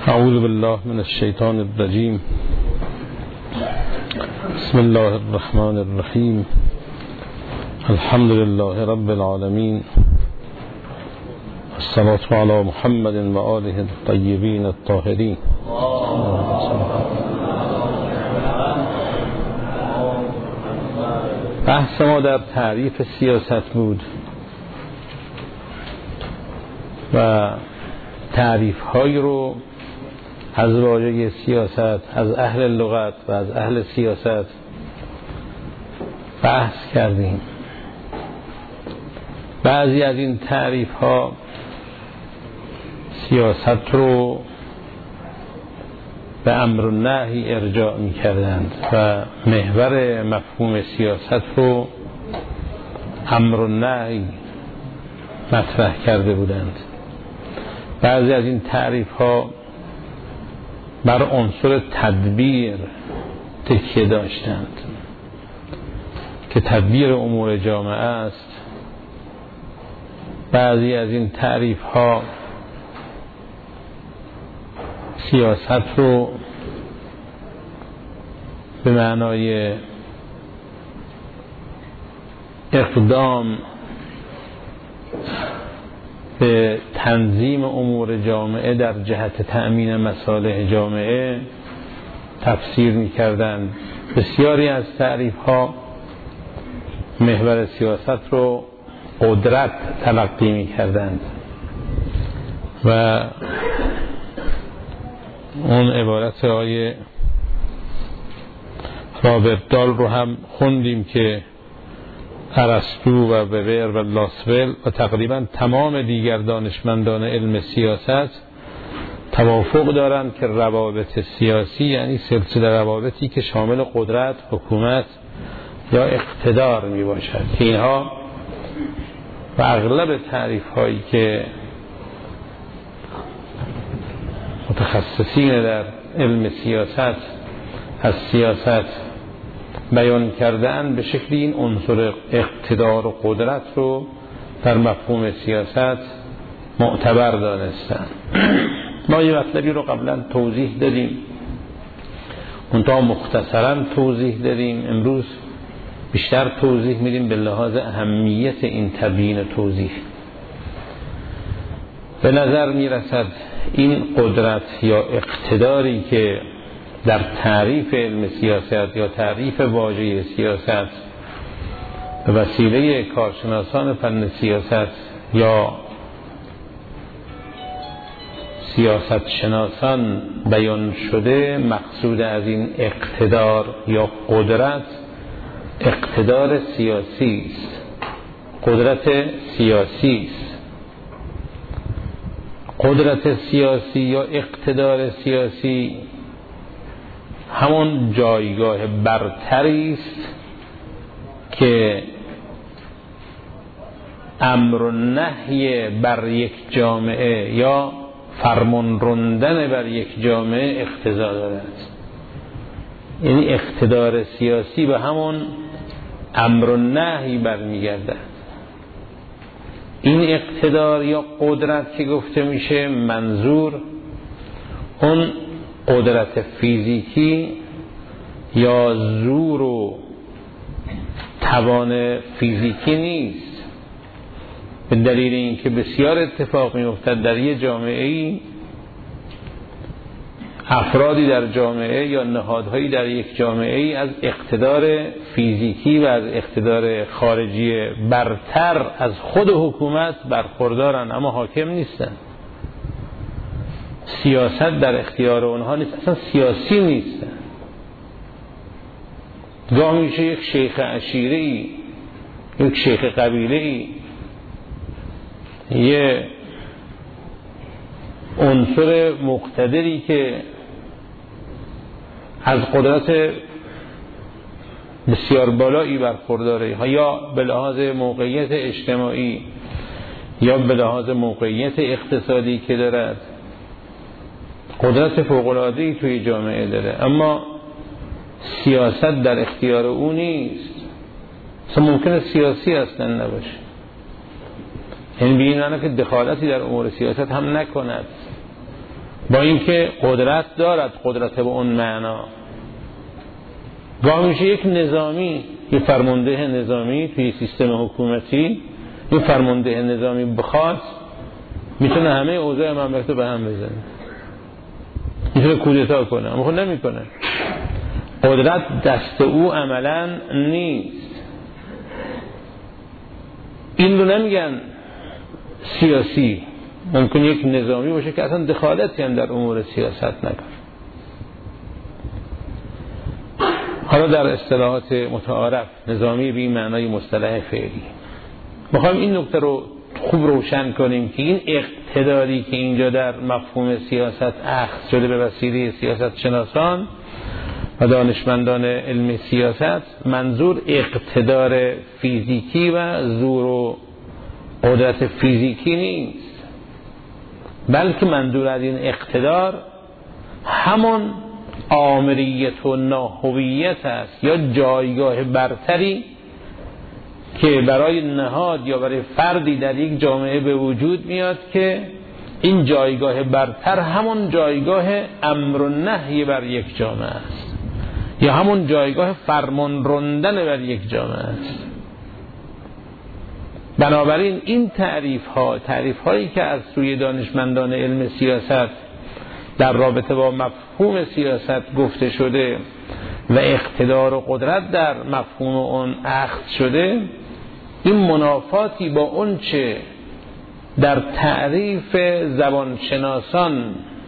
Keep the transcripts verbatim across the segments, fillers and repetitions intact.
اعوذ بالله من الشیطان الرجیم. بسم الله الرحمن الرحیم. الحمد لله رب العالمین. الصلاة علی محمد و آله الطیبین الطاهرین. بحث ما در تعریف سیاست بود و تعریف های رو از واژه سیاست از اهل لغت و از اهل سیاست بحث کردیم. بعضی از این تعریف ها سیاست رو به امر و نهی ارجاع می کردند و محور مفهوم سیاست رو امر و نهی مطرح کرده بودند. بعضی از این تعریف ها بر عنصر تدبیر تکیه داشتند که تدبیر امور جامعه است. بعضی از این تعریف ها سیاست رو به معنای اقدام به تنظیم امور جامعه در جهت تأمین مصالح جامعه تفسیر می‌کردند. بسیاری از تعریف ها محور سیاست رو قدرت تلقی می‌کردند و اون عبارت های رابرت دال رو هم خوندیم که ارسطو و وبر و لاسول و تقریبا تمام دیگر دانشمندان علم سیاست توافق دارند که روابط سیاسی یعنی سلسله روابطی که شامل قدرت، حکومت یا اقتدار می باشد که اینها و اغلب تعریف هایی که متخصصین در علم سیاست از سیاست بیان کردن به شکلی این عنصر اقتدار و قدرت رو در مفهوم سیاست معتبر دانستن. ما یه مطلبی رو قبلا توضیح دادیم، منتها مختصرا توضیح دادیم. امروز بیشتر توضیح میدیم به لحاظ اهمیت این تبیین توضیح. به نظر میرسد این قدرت یا اقتداری که در تعریف علم سیاست یا تعریف واژه سیاست به وسیله کارشناسان فن سیاست یا سیاست شناسان بیان شده، مقصود از این اقتدار یا قدرت اقتدار سیاسی است، قدرت سیاسی است. قدرت سیاسی یا اقتدار سیاسی همون جایگاه برتری است که امر و نهی بر یک جامعه یا فرمان راندن بر یک جامعه اقتضا دارد. یعنی اقتدار سیاسی به همون امر و نهی برمیگردد. این اقتدار یا قدرت که گفته میشه منظور اون قدرت فیزیکی یا زور و توان فیزیکی نیست، به دلیل اینکه بسیار اتفاق می‌افتد در یک جامعه‌ای افرادی در جامعه یا نهادهایی در یک جامعه‌ای از اقتدار فیزیکی و از اقتدار خارجی برتر از خود حکومت برخوردارن اما حاکم نیستن. سیاست در اختیار اونها نیست، اصلا سیاسی نیستن. گاه میشه یک شیخ عشیره‌ای، یک شیخ قبیله‌ای، یه عنصر مقتدری که از قدرت بسیار بالایی برخورداره، یا به لحاظ موقعیت اجتماعی یا به لحاظ موقعیت اقتصادی که دارد قدرت فوق‌العاده‌ای توی جامعه داره، اما سیاست در اختیار او نیست. اصلا ممکنه سیاسی اصلا نباشه، یعنی به این معنی که دخالتی در امور سیاست هم نکند، با اینکه قدرت دارد، قدرت به اون معنا. گاه میشه یک نظامی، یک فرمانده نظامی توی سیستم حکومتی، یک فرمانده نظامی بخواد میتونه همه اوضاع مملکت رو به هم بزنه، میتونه کودتا کنه، اما خود نمیکنه. قدرت دست او عملا نیست. این رو نمیگن سیاسی، ممکن یک نظامی باشه که اصلا دخالتی هم در امور سیاست نکنه. حالا در اصطلاحات متعارف نظامی به معنای مصطلح فعلی. میخوایم این نکته رو خوب روشن کنیم که این اقتداری که اینجا در مفهوم سیاست اخذ شده به وسیله سیاست شناسان و دانشمندان علم سیاست، منظور اقتدار فیزیکی و زور و قدرت فیزیکی نیست، بلکه منظور از این اقتدار همون آمریت و ناهویت است، یا جایگاه برتری که برای نهاد یا برای فردی در یک جامعه به وجود میاد که این جایگاه برتر همون جایگاه امر و نهی بر یک جامعه است، یا همون جایگاه فرمان راندن بر یک جامعه است. بنابراین این تعریف ها تعریف هایی که از سوی دانشمندان علم سیاست در رابطه با مفهوم سیاست گفته شده و اقتدار و قدرت در مفهوم اون اخذ شده، این منافاتی با اون چه در تعریف زبانشناسان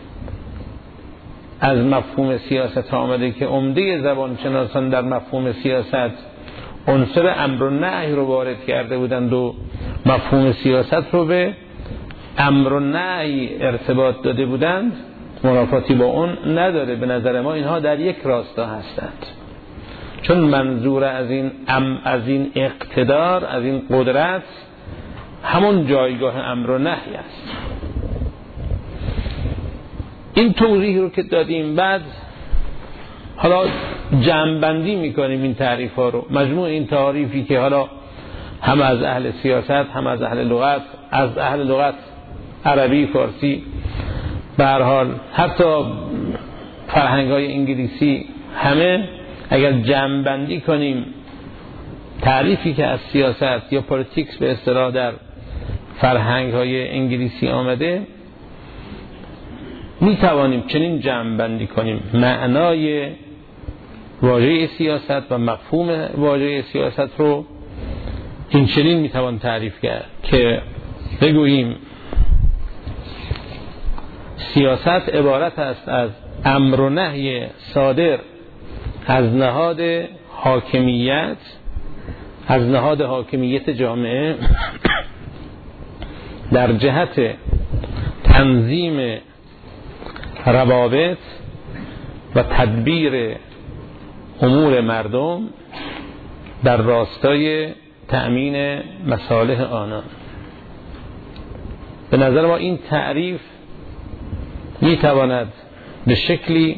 از مفهوم سیاست آمده که عمده زبانشناسان در مفهوم سیاست عنصر امر و نهی رو وارد کرده بودند و مفهوم سیاست رو به امر و نهی ارتباط داده بودند، منافاتی با اون نداره. به نظر ما اینها در یک راستا هستند، چون منظور از این ام از این اقتدار، از این قدرت، همون جایگاه امر و نهی است. این توضیح رو که دادیم، بعد حالا جمع‌بندی میکنیم این تعریف ها رو. مجموع این تعریفی که حالا هم از اهل سیاست، هم از اهل لغت، از اهل لغت عربی، فارسی، به هر حال حتی فرهنگ های انگلیسی، همه اگر جمع‌بندی کنیم تعریفی که از سیاست یا پالیتیکس به اصطلاح در فرهنگ های انگلیسی آمده، می توانیم چنین جمع‌بندی کنیم معنای واژه سیاست و مفهوم واژه سیاست رو. این چنین می توان تعریف کرد که بگوییم سیاست عبارت است از امر و نهی صادر از نهاد حاکمیت، از نهاد حاکمیت جامعه در جهت تنظیم روابط و تدبیر امور مردم در راستای تأمین مصالح آنان. به نظر ما این تعریف می تواند به شکلی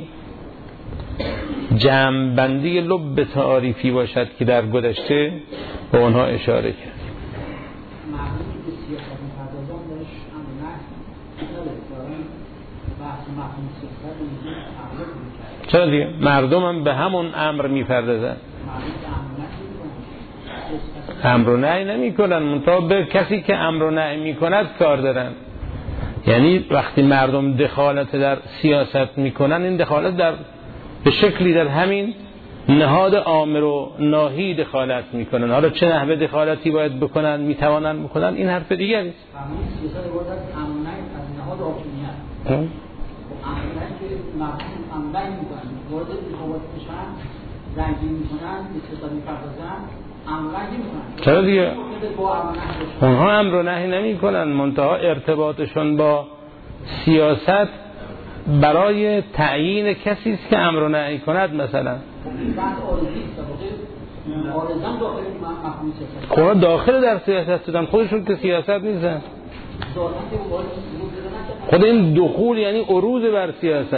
جمع‌بندی لب تعریفی باشد که در گذشته به آنها اشاره کرد. چرا دیگه؟ مردم هم به همون امر میپردازن، امر و نهی نمی کنن، منتها به کسی که امر و نهی می کند کار دارن. یعنی وقتی مردم دخالت در سیاست می کنن، این دخالت در به شکلی در همین نهاد آمر و ناهی دخالت می کنن. حالا چه نحوه دخالتی باید بکنن، می توانن بکنن، این حرف دیگه نیست. همین سیاست باید امر و نهی از نهاد حاکمیت که مردم امر میکنن، وارد انتخابات بشن، رنگی میکنن، اقتصاد میپردازن، امر میکنن. چرا دیگه؟ اونها امر و نهی نمی کنن، منتها ارتباطشون با سیاست برای تعیین کسی است که امر و نهی کند. مثلا خود داخل در سیاست شدن، خودشون که سیاست نیستن. خود این دخول یعنی عروض بر سیاست.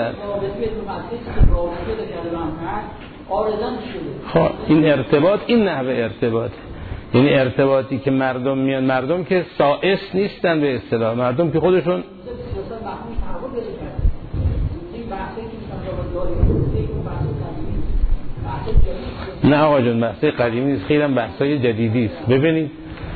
خب این ارتباط، این نحوه ارتباط، یعنی ارتباطی که مردم میان، مردم که سائس نیستن به اصطلاح، مردم که خودشون نه آقا جون بحثای قدیمی نیست، خیلی هم بحثای جدیدی است. ببینید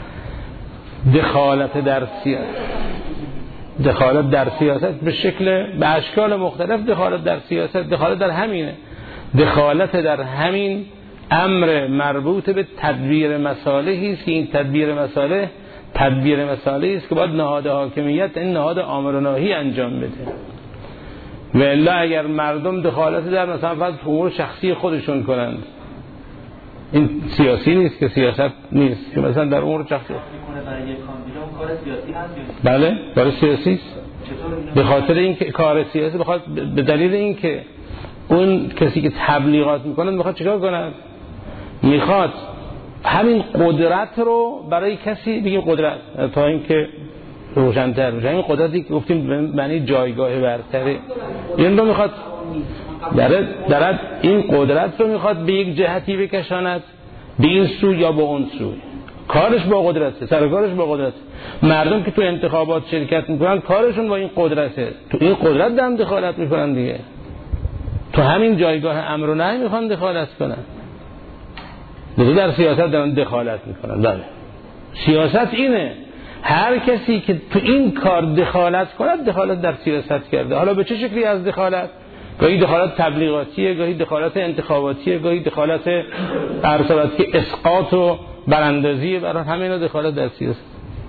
دخالت در سیاست دخالت در سیاست به شکل به اشکال مختلف دخالت در سیاست دخالت در همینه دخالت در همین امر مربوط به تدبیر مصالحی است که این تدبیر مصالح تدبیر مصالحی است که باید نهاد حاکمیت این نهاد امر و نهی انجام بده. و الا اگر مردم دخالت در مثلا فقط امور شخصی خودشون کنند، این سیاسی نیست که سیاست نیست که مثلا در امور شخصی برای یک کاندیدا اون کار سیاسی هست. بله کار سیاسی است. به خاطر اینکه کار سیاسی بخواد به دلیل اینکه اون کسی که تبلیغات میکنه میخواد چیکار کنه؟ میخواد همین قدرت رو برای کسی بگیم قدرت تا اینکه روشن‌تر بشه، این قدرتی که گفتیم معنی جایگاه برتره، این رو میخواد درد درد این قدرت رو میخواد به یک جهتی بکشاند، به این سو یا به اون سو. کارش با قدرته، سرکارش با قدرت. مردم که تو انتخابات شرکت میکنن کارشون با این قدرته، تو این قدرت هم دخالت میکنن دیگه، تو همین جایگاه امر و نهی میخوان دخالت کنن. مثلا در سیاست دارن دخالت میکنن. بله سیاست اینه، هر کسی که تو این کار دخالت کند دخالت در سیاست کرده. حالا به چه شکلی از دخالت؟ گاهی دخالت تبلیغاتیه، گاهی دخالت انتخاباتیه، گاهی دخالت ارسالت که اسقاط و براندازیه، برای همین دخالت در سیاست.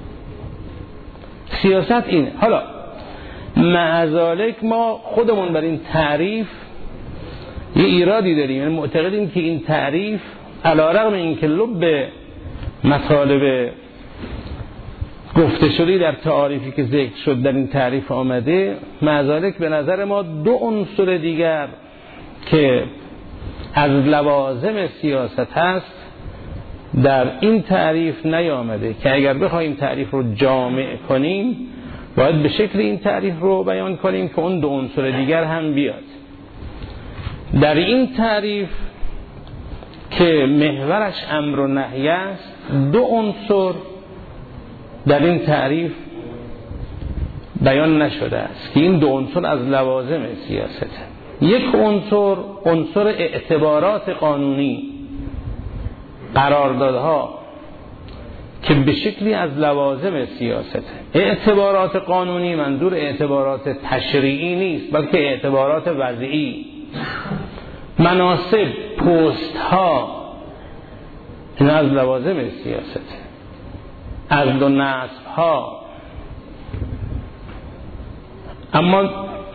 سیاست اینه. حالا معذالک ما خودمون بر این تعریف یه ایرادی داریم، یعنی معتقدیم که این تعریف علی‌رغم اینکه لب مطالب گفته شده در تعاریفی که ذکر شد در این تعریف آمده، معذالک به نظر ما دو عنصر دیگر که از لوازم سیاست هست در این تعریف نیامده، که اگر بخوایم تعریف رو جامع کنیم باید به شکل این تعریف رو بیان کنیم که اون دو عنصر دیگر هم بیاد. در این تعریف که محورش امر و نهی است، دو عنصر در این تعریف بیان نشده است که این دو عنصر از لوازم سیاسته. یک عنصر عنصر اعتبارات قانونی، قراردادها که به شکلی از لوازم سیاسته. اعتبارات قانونی منظور اعتبارات تشریعی نیست بلکه اعتبارات وضعی. مناصب، پست ها، این از لوازم سیاسته. عقد و نصب ها. اما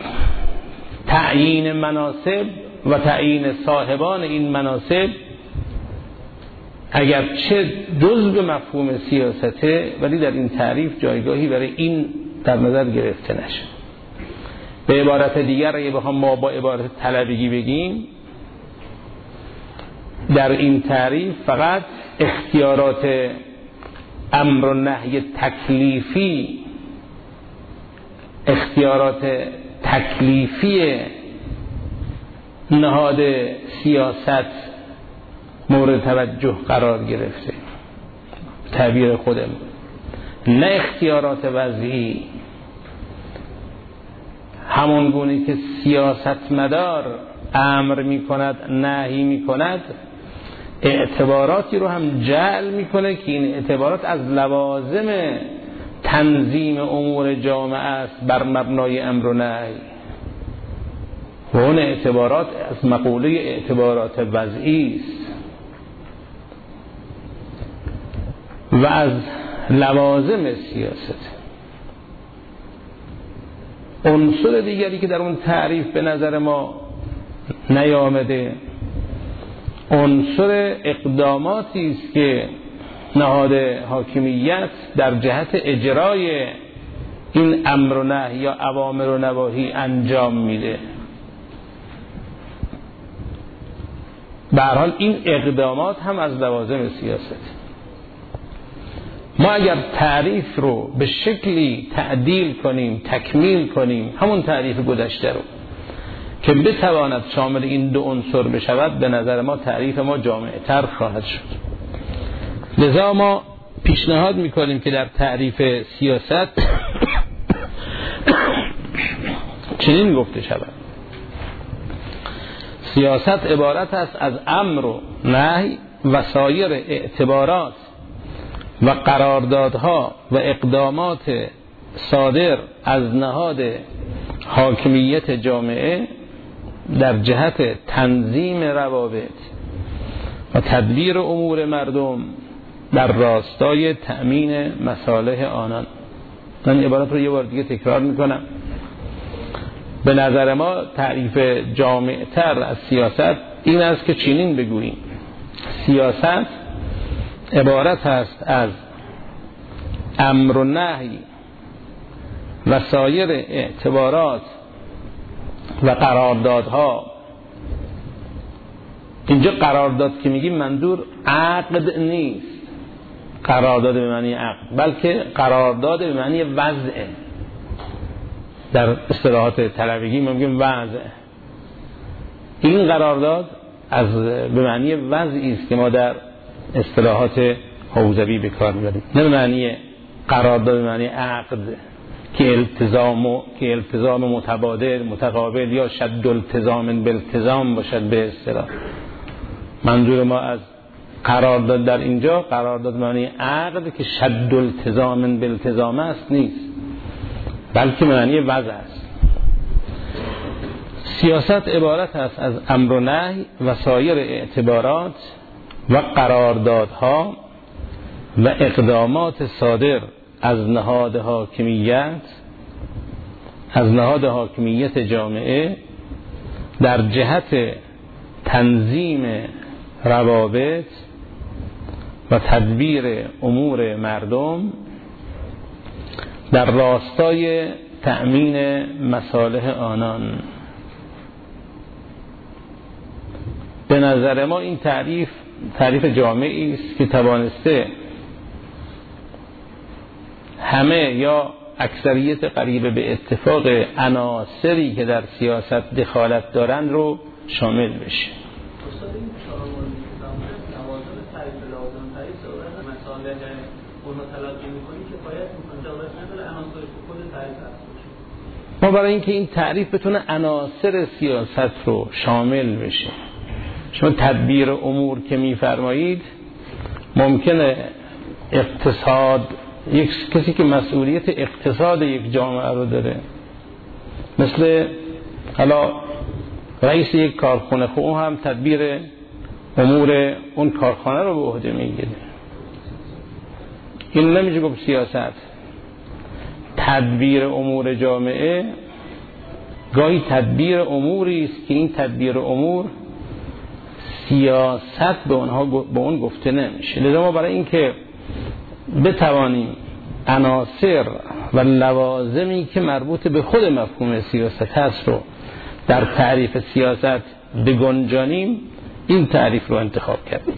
تعیین مناصب و تعیین صاحبان این مناصب اگر چه جزء مفهوم سیاسته، ولی در این تعریف جایگاهی برای این در نظر گرفته نشه. به عبارت دیگر اگه بخوام ما با عبارت طلبگی بگیم، در این تعریف فقط اختیارات امر و نهی تکلیفی اختیارات تکلیفی نهاد سیاست مورد توجه قرار گرفته، تعبیر خودم، نه اختیارات وضعی. همون گونه که سیاستمدار امر می کند نهی می کند، اعتباراتی رو هم جعل می کنه که این اعتبارات از لوازم تنظیم امور جامعه است بر مبنای امر و نهی. و اون اعتبارات از مقوله اعتبارات وضعی است و از لوازم سیاست. عنصر دیگری که در اون تعریف به نظر ما نیامده، عنصر اقداماتی است که نهاد حاکمیت در جهت اجرای این امر و نهی یا اوامر و نواهی انجام میده. به هر حال این اقدامات هم از لوازم سیاست. ما اگر تعریف رو به شکلی تعدیل کنیم، تکمیل کنیم، همون تعریف گذشته رو که بتواند شامل این دو عنصر بشود، به نظر ما تعریف ما جامع‌تر خواهد شد. لذا ما پیشنهاد میکنیم که در تعریف سیاست چنین گفته شود: سیاست عبارت است از امر و نهی و سایر اعتبارات و قراردادها و اقدامات صادر از نهاد حاکمیت جامعه در جهت تنظیم روابط و تدبیر امور مردم در راستای تأمین مصالح آنان. من عبارت رو یه بار دیگه تکرار میکنم. به نظر ما تعریف جامع‌تر از سیاست این است که چنین بگوییم: سیاست عبارت است از امر و نهی و سایر اعتبارات و قراردادها. اینجا قرارداد که میگیم منظور عقد نیست، قرارداد به معنی عقد، بلکه قرارداد به معنی وضعه. در اصطلاحات طلبگی ما میگیم وضع. این قرارداد از به معنی وضعی است که ما در اصطلاحات حوزوی به کار میبریم، نه به معنی قرارداد به معنی عقد که التزام و که التزام متبادل متقابل یا شد التزام بالتزام باشد. به اصطلاح منظور ما از قرارداد در اینجا قرارداد به معنی عقد که شد التزام بالتزام است نیست، بلکه معنی وضع است. سیاست عبارت است از امر و نهی و سایر اعتبارات و قراردادها و اقدامات صادر از نهاد حاکمیت از نهاد حاکمیت جامعه در جهت تنظیم روابط و تدبیر امور مردم در راستای تأمین مصالح آنان. به نظر ما این تعریف تعریف جامعی است که توانسته همه یا اکثریت قریب به اتفاق عناصری که در سیاست دخالت دارند رو شامل بشه. ما برای اینکه این تعریف بتونه عناصر سیاست رو شامل بشه، شما تدبیر امور که میفرمایید ممکنه اقتصاد، یک کسی که مسئولیت اقتصاد یک جامعه رو داره، مثل حالا رئیس یک کارخانه، خب اون هم تدبیر امور اون کارخانه رو به عهده میگیره. این نمیشه گفت سیاست. تدبیر امور جامعه گاهی تدبیر اموری است که این تدبیر امور سیاست به اونها به اون گفته نمیشه. لذا ما برای اینکه بتوانیم عناصر و لوازمی که مربوط به خود مفهوم سیاست هست رو در تعریف سیاست بگنجانیم، این تعریف رو انتخاب کردیم.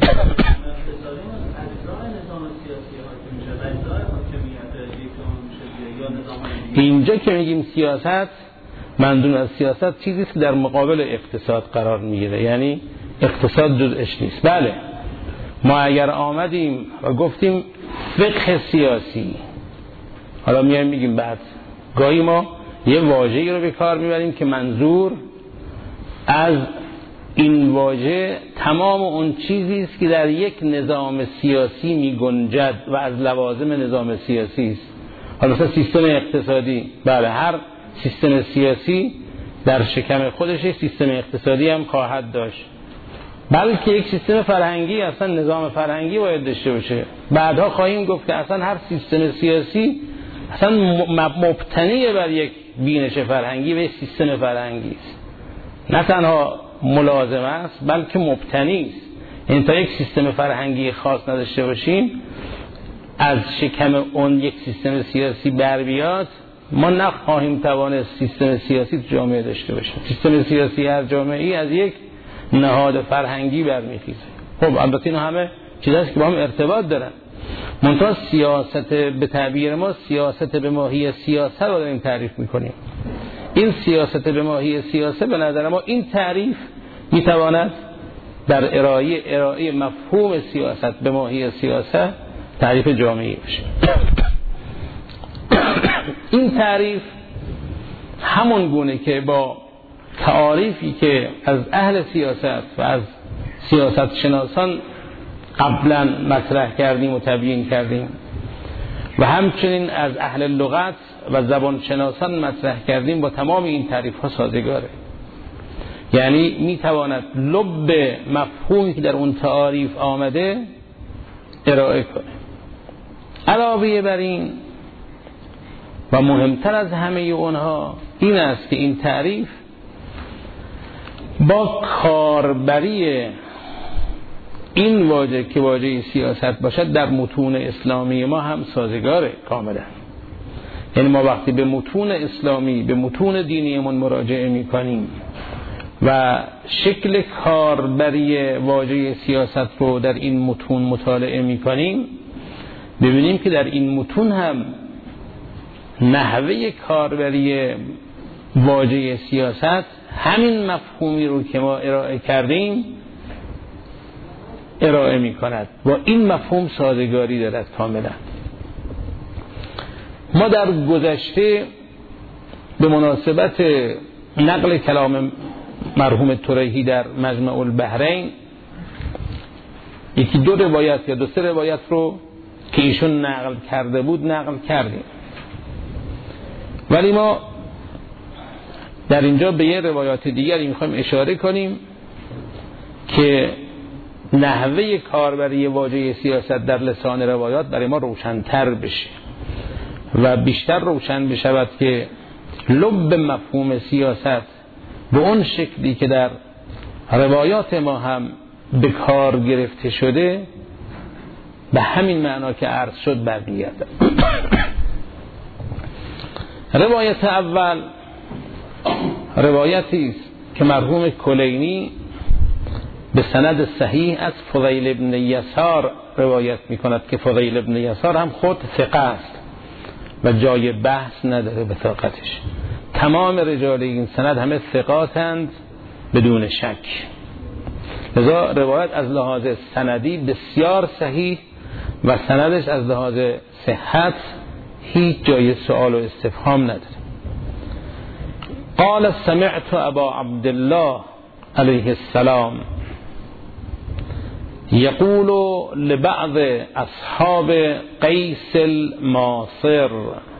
اینجا که میگیم سیاست، منظور از سیاست چیزی است که در مقابل اقتصاد قرار میگیره، یعنی اقتصاد جزءش نیست. بله، ما اگر آمدیم و گفتیم فقه سیاسی، حالا میایم میگیم بعد گاهی ما یه واژه‌ای رو به کار میبریم که منظور از این واژه تمام اون چیزی است که در یک نظام سیاسی میگنجد و از لوازم نظام سیاسی است. حالا مثلا سیستم اقتصادی، بله، هر سیستم سیاسی در شکم خودش یک سیستم اقتصادی هم خواهد داشت، بلکه یک سیستم فرهنگی، اصلا نظام فرهنگی باید داشته باشه. بعدها خواهیم گفت که اصلا هر سیستم سیاسی اصلا مبتنی بر یک بینش فرهنگی و یک سیستم فرهنگی است، نه تنها ملازم است بلکه مبتنی است. این تا یک سیستم فرهنگی خاص نداشته باشیم، از شکم اون یک سیستم سیاسی بر بیاد، ما نخواهیم توانست سیستم سیاسی تو جامعه داشته باشیم. سیستم سیاسی هر جامعه‌ای از یک نهاد فرهنگی برمیخیزه. خب البته اینا همه چیزاست که با هم ارتباط دارن. منتها سیاست به تعبیر ما سیاست به ماهی سیاست رو داریم تعریف میکنیم. این سیاست به ماهی سیاست به نظر ما این تعریف میتواند در ارائه ارائه مفهوم سیاست به ماهی سیاست تعریف جامعی باشه. این تعریف همون گونه که با تعاریفی که از اهل سیاست و از سیاست شناسان قبلا مطرح کردیم و تبیین کردیم و همچنین از اهل لغت و زبان شناسان مطرح کردیم، با تمام این تعریف ها سازگاره. یعنی میتواند لب مفهومی که در اون تعاریف آمده ارائه کنه. علاوه بر این و مهمتر از همه اونها این است که این تعریف با کاربری این واژه که واژه سیاست باشد در متون اسلامی ما هم سازگاره کاملا. یعنی ما وقتی به متون اسلامی، به متون دینیمون مراجعه میکنیم و شکل کاربری واژه سیاست رو در این متون مطالعه میکنیم، ببینیم که در این متون هم نحوه کاربری واژه سیاست همین مفهومی رو که ما ارائه کردیم ارائه می کند و این مفهوم سازگاری دارد کاملا. ما در گذشته به مناسبت نقل کلام مرحوم طریحی در مجمع البحرین یکی دو روایت یا دو سه روایت رو که ایشون نقل کرده بود نقل کردیم، ولی ما در اینجا به یه روایات دیگری میخوایم اشاره کنیم که نحوه کاربری واژه سیاست در لسان روایات برای ما روشن‌تر بشه و بیشتر روشن بشود که لب مفهوم سیاست به اون شکلی که در روایات ما هم به کار گرفته شده به همین معنا که عرض شد برمیگرده. روایت اول روایتی است که مرحوم کلینی به سند صحیح از فضیل ابن یسار روایت می کند که فضیل ابن یسار هم خود ثقه است و جای بحث نداره به ثقتش. تمام رجال این سند همه ثقاتند بدون شک، لذا روایت از لحاظ سندی بسیار صحیح و سندش از لحاظ صحت هیچ جای سوال و استفهام نداره. قال سمعت ابا عبدالله علیه السلام یقول لبعض اصحاب قیس الماصر.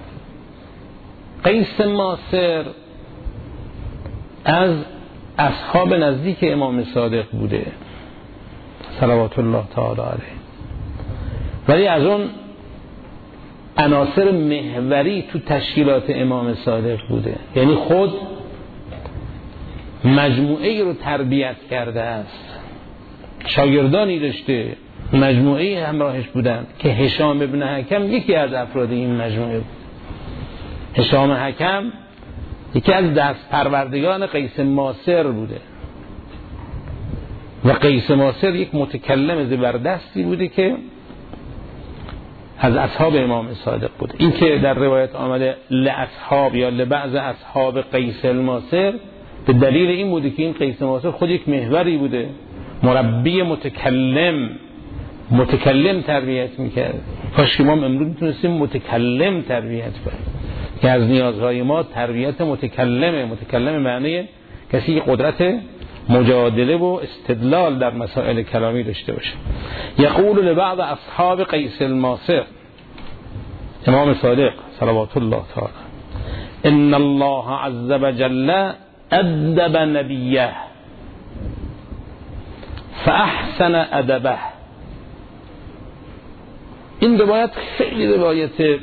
قیس ماصر از اصحاب نزدیک امام صادق بوده صلوات الله تعالی علیه، ولی از اون عناصر محوری تو تشکیلات امام صادق بوده. یعنی خود مجموعه رو تربیت کرده است، شاگردانی داشته، مجموعه همراهش بودند که هشام ابن حکم یکی از افراد این مجموعه بود. هشام حکم یکی از دست پروردگان قیس ماصر بوده و قیس ماصر یک متکلم زبردستی بوده که از اصحاب امام صادق بوده. این که در روایت آمده لاصحاب یا لبعض اصحاب قیس الماصر به دلیل این بوده که این قیس ماصر خود یک محوری بوده، مربی متکلم متکلم تربیت میکرد. کاش که ما امروز میتونستیم متکلم تربیت کنیم که از نیازهای ما تربیت متکلمه. متکلم معنی کسی که قدرت مجادله و استدلال در مسائل کلامی داشته باشه. یقول لبعض اصحاب قیس الماصر، امام صادق صلوات الله تعالی، ان الله عز وجل ادب نبیه فاحسن ادبه. این روایت خیلی روایت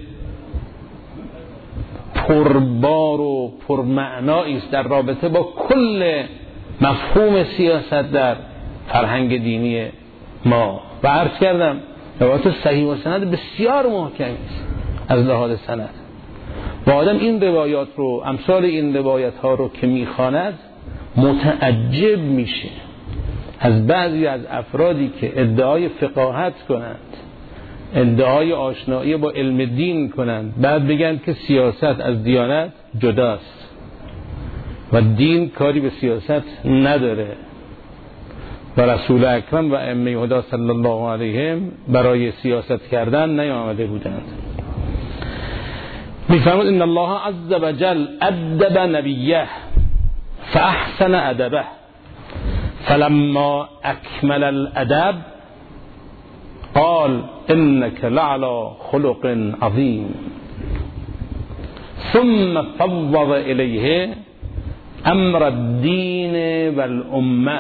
پربار و پرمعنایی است در رابطه با کل مفهوم سیاست در فرهنگ دینی ما و عرض کردم روایت صحیح و سند بسیار محکم است از لحاظ سند و آدم این روایات رو، امثال این روایت ها رو که میخواند متعجب میشه از بعضی از افرادی که ادعای فقاهت کنند، ادعای آشنایی با علم دین کنند، بعد بگن که سیاست از دیانت جداست و دین کاری به سیاست نداره و رسول اکرم و ائمه هدا صلی الله علیهم برای سیاست کردن نیامده بودند. میفرمود ان الله عز وجل ادب نبیه فاحسن ادبه فلما اکمل الادب قال انك لعلى خلق عظیم ثم فوض الیه امر الدین والامه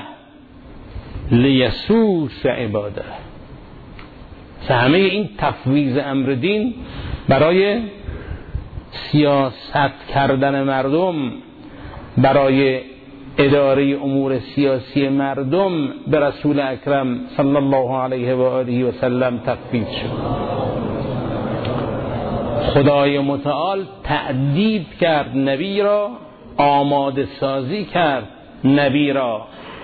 لیسوس عباده. همه این تفویض امر دین برای سیاست کردن مردم، برای اداره امور سیاسی مردم به رسول اکرم صلی الله علیه و آله و سلم تفویض شد. خدای متعال تأدیب کرد نبی را، آماده سازی کرد نبی را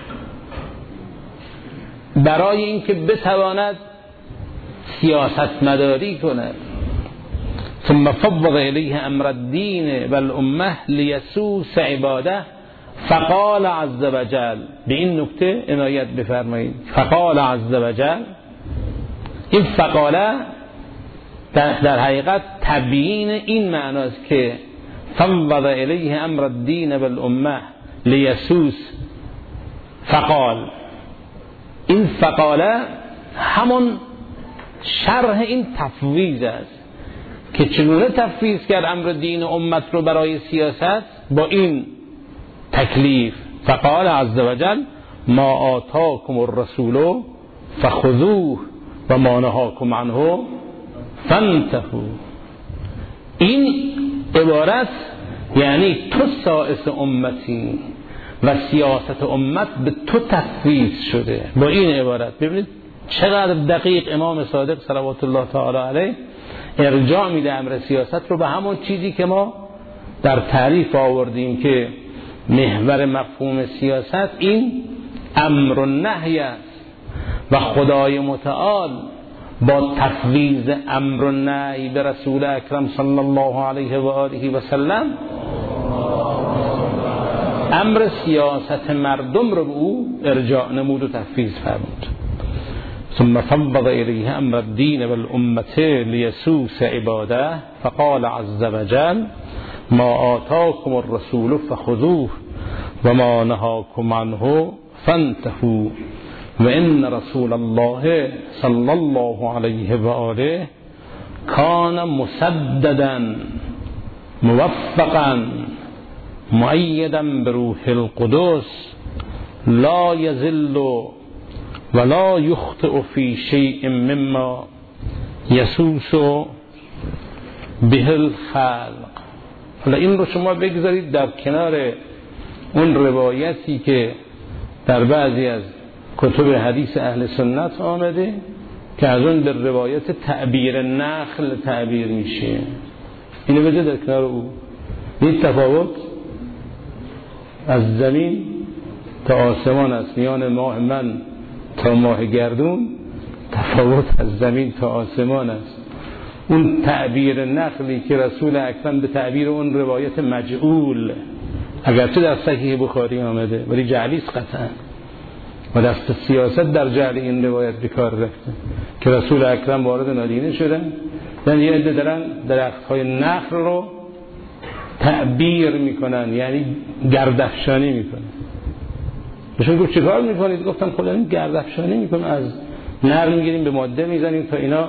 برای اینکه بتواند سیاست مداری کند. ثم فوض الیه امر الدین والامه لیسوس عباده فقال عز وجل. به این نکته عنایت بفرمایید. فقال عز وجل، این فقاله در, در حقیقت تبیین این معناست که فوض الیه امر الدین والامه لیسوس فقال. این فقاله همون شرح این تفویض است که چگونه تفویض کرد امر دین و امت رو برای سیاست با این تکلیف. فقال عز وجل ما آتاکم الرسول فخذوه و ما نهاکم عنه فانتهوا. این عبارت یعنی تو سائس امتی و سیاست امت به تو تفویض شده. با این عبارت ببینید چقدر دقیق امام صادق صلوات الله تعالی علیه ارجاع میده امر سیاست رو به همون چیزی که ما در تعریف آوردیم که محور مفهوم سیاست این امر و نهی است و خدای متعال با تفویض امر و نهی به رسول اکرم صلی الله علیه و آله و سلم امر سیاست مردم رو به او ارجاع نمود و تفویض فرمود. ثم فوض الیه امر الدین والامه لیسوس عباده فقال عز وجل ما آتاکم الرسول فخذوه و ما نهاکم عنه فانتهوا و ان رسول الله صلی الله علیه و آله کان مسددا موفقا مؤیدا بروح القدس لا یضل ولا یخطئ فی شیء مما یسوس به الخلق. حالا این رو شما بگذارید در کنار اون روایتی که در بعضی از کتب حدیث اهل سنت آمده که از اون به روایت تعبیر نخل تعبیر میشه. اینو بذارید در کنار او. این تفاوت از زمین تا آسمان است، میان ماه من تا ماه گردون تفاوت از زمین تا آسمان است. اون تعبیر نخلی که رسول اکرم به تعبیر اون روایت مجعول، اگرچه در صحیح بخاری آمده ولی جعلیست قطعا و دست سیاست در جعل این روایت بکار رفته که رسول اکرم وارد مدینه شدن، یعنی یه عده دارن درخت های نخل رو تعبیر میکنن، یعنی گردافشانی میکنن. بهشون گفت چیکار میکنید؟ گفتم خدا این گردافشانی میکنه، از نر میگیریم به ماده میزنیم تا اینا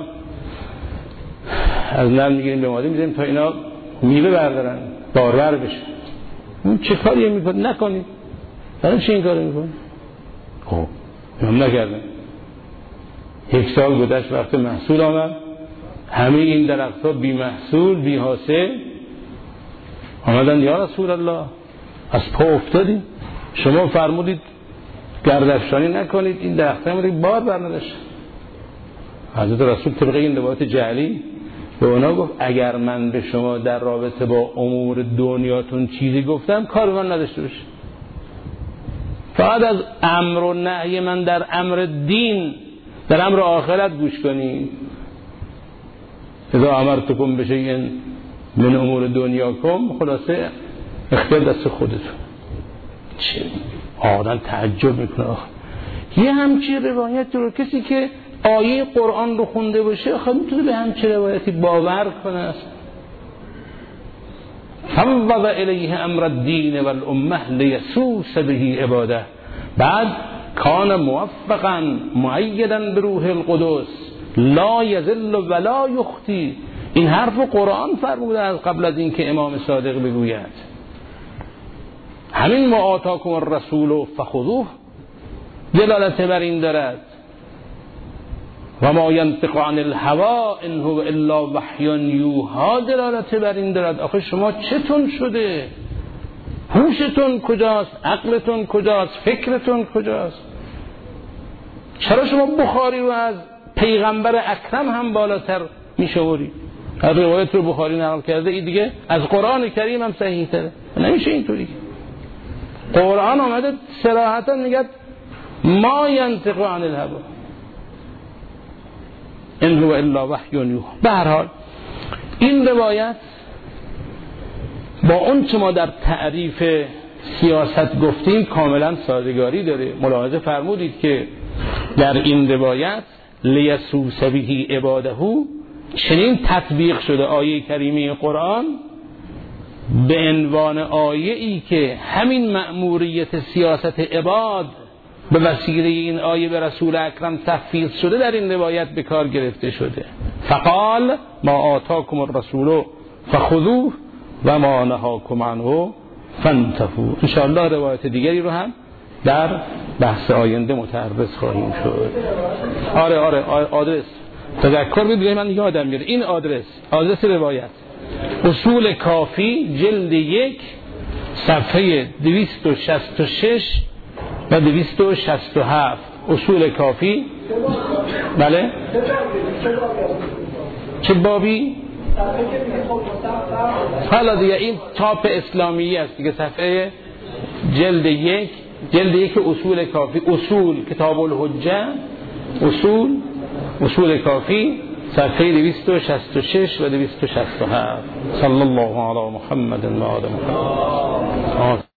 از نر میگیریم به ماده میزنیم تا اینا میوه بردارن بارور بشه. اون چه کاری میکنه؟ نکنید. برای چی این کارو میکنه؟ خب هم نکردن. یک سال گذشت، وقت محصول آمد، همه این درخت‌ها بی محصول بی حاصل آمدن یا رسول الله از پا افتادیم، شما فرمودید گردافشانی نکنید، این درخت‌ها هم بار برنداشت. حضرت رسول طبق این روایت جعلی به اونا گفت اگر من به شما در رابطه با امور دنیاتون چیزی گفتم کار من نداشته باشه، فقط از امر و نهی من در امر دین در امر آخرت گوش کنید. اذا امرتکم بشیء من امور دنیاکم، خلاصه اختیار دست خودتون. چه آدم تعجب میکنه آخه یه همچی روایت رو کسی که آیه قرآن رو خونده باشه آخه میتونه به همچی روایتی باور کنه؟ فوض الیه امر الدین والامه لیسوس به عباده. بعد کان موفقا مؤیدا بروح القدس لا یذل ولا یخطی. این حرف قرآن فرموده از قبل از اینکه امام صادق بگوید. همین ما آتاکم الرسول فخذوه دلالت بر این دارد. و ما ینطق عن الهوا ان هو الا وحی یوحی دلالت بر این دارد. آخه شما چتون شده؟ هوشتون کجاست؟ عقلتون کجاست؟ فکرتون کجاست؟ چرا شما بخاری رو از پیغمبر اکرم هم بالاتر میشوری؟ هر روایت رو بخاری نقل کرده، این دیگه از قرآن کریم هم صحیح تره. نمیشه اینطوری. قرآن آمده صراحتا میگه ما ینطق عن الهوا ان هو الا وحی یوحی. به هر حال این روایت با اون چه ما در تعریف سیاست گفتیم کاملا سازگاری داره. ملاحظه فرمودید که در این روایت لیسوس به عباده چنین تطبیق شده آیه کریمه قرآن به عنوان آیه ای که همین مأموریت سیاست عباد به وسیله این آیه به رسول اکرم تفویض شده در این روایت به کار گرفته شده. فقال ما آتاکم الرسول فخذوه و ما نهاکم عنه فانتهوا. ان شاء الله روایت دیگری رو هم در بحث آینده متعرض خواهیم شد. آره آره آدرس تذکر بدید من یادم میاد این آدرس آدرس روایت اصول کافی جلد یک صفحه دویست و شصت و شش و دویست و شصت و هفت. اصول کافی. بله چه بابی؟ حالا دیگه این تاپ اسلامی است دیگه. صفحه جلد یک جلد یک اصول کافی، اصول کتاب الحجه، اصول اصول کافی صفحه دویست و شصت و شش و دویست و شصت و هفت. صلی الله علی محمد و آل محمد.